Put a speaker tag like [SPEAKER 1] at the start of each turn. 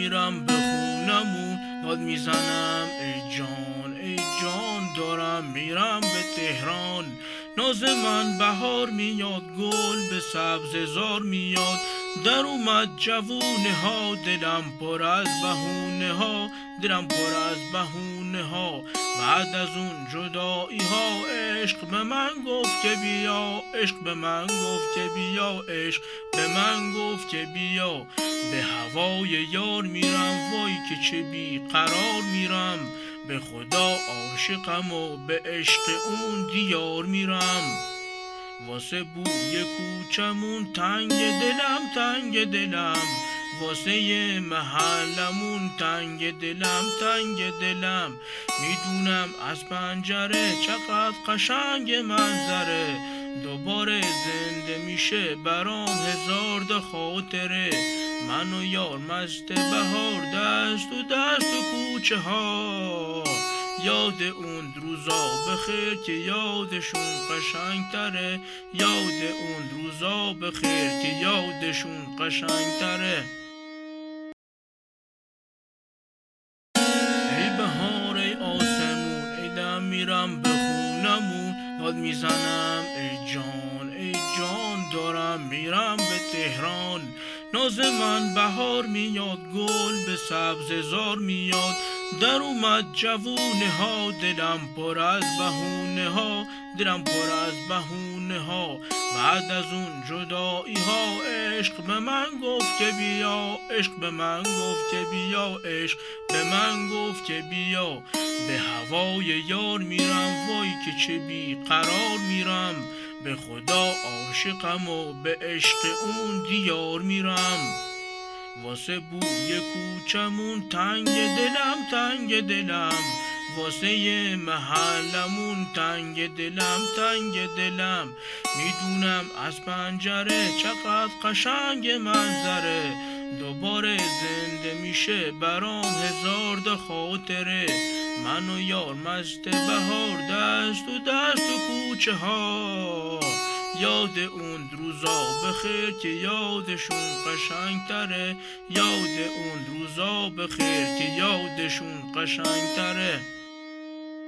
[SPEAKER 1] میرم به خونمون داد میزنم ای جان دارم میرم به تهران. ناز من بهار میاد، گل به سبززار میاد. در اومد جوونه ها، دلم پر از بهونه ها، دلم پر از بهونه ها. بعد از اون جدایی ها عشق به من گفت که بیا، عشق به من گفت که بیا، عشق به من گفت که بیا. به هوای یار میرم وای که چه بی قرار میرم. به خدا عاشقم و به عشق اون دیار میرم. واسه بوی کوچمون تنگ دلم، واسه محلمون تنگ دلم. میدونم از پنجره چقدر قشنگ منظره. دوباره زنده میشه برام هزار تا خاطره. من و یار مست بهار، دست تو کوچه ها. یاد اون روزا بخیر که یادشون قشنگ تره، یاد اون روزا بخیر که یادشون قشنگ تره. ای بهار ای آسمون، ای دم میرم به خونمون داد میزنم ای جان دارم میرم به تهران. ناز من بهار میاد، گل به سبززار میاد. در اومد جوونه ها، دلم پر از بهونه ها، دلم پر از بهونه ها. بعد از اون جدایی ها عشق به من گفت که بیا، عشق به من گفت که بیا، عشق به من گفت که بیا. به هوای یار میرم وای که چه بی قرار میرم. به خدا عاشقم و به عشق اون دیار میرم. واسه بوی کوچمون تنگ دلم، واسه محلمون تنگ دلم. میدونم از پنجره چقدر قشنگ منظره. دوباره زنده میشه برام هزار تا خاطره. من و یار مست بهار، دست تو کوچه ها. یاد اون روزا بخیر که یادشون قشنگ تره، یاد اون روزا بخیر که یادشون قشنگ تره.